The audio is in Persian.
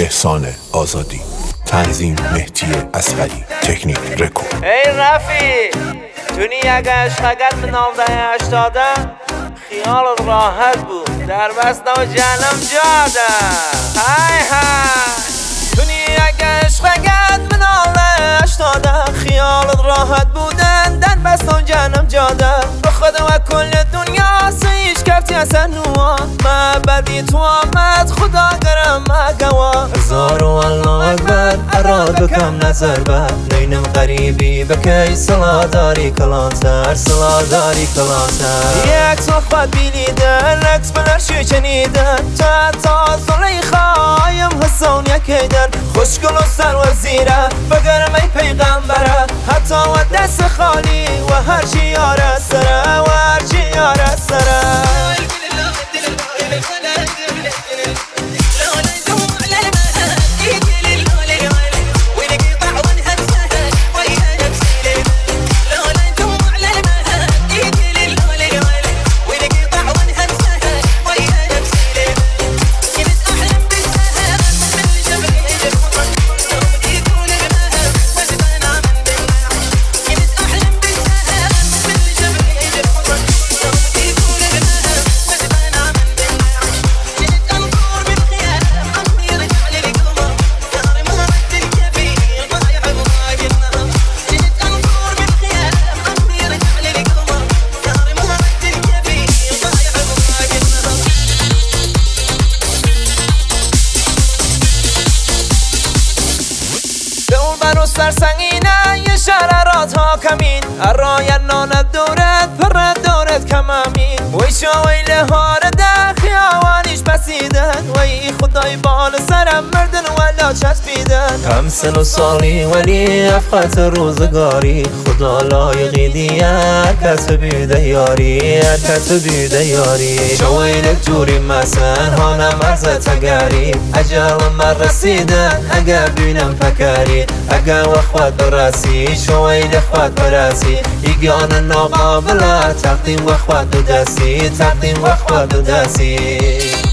احسان آزادی، تنظیم مهدی اصغری، تکنیک رکورد. ای رفیق تونی یک عشقگت به 1980 خیال راحت بود در بست و جنم جاده. های های تونی یک عشقگت به 1980 خیال راحت بودن در بست و جنم جاده. رو خود و کل دنیا سیش کرتی اصلا نوا ما بدی تو آمد خدا گرم مگوا. هزار و الله اکبر اراد بکم نظر بر نینم غریبی بکی سلاداری کلانتر سلاداری کلانتر. یک صحبت بیلیدن لکس بلرشی چنیدن تا زلیخایم حسان یکیدن خوشگل و سر و زیره بگرم ای پیغمبره حتی و دست خالی و هر چی یاره سره و هر چی یاره سره. سرسنگینه یه شرارات ها کمین ارای نانت دورت پرد دورت کمامین وی شویله هارده خیاوانیش بسیدن وی خدای بال سرم مردن ولا چسبیدن. کم سن و سالی ولی افقات روزگاری خدا لایقی دیگر کس بیده یاری کس بیده یاری. شویله جوری مسن هانم ارزت اگری اجل من رسیدن اگر بینم فکری اگر وقت برسی شویل خود برسی یگان ناقابله تقدیم وقت دستی تقدیم وقت دستی.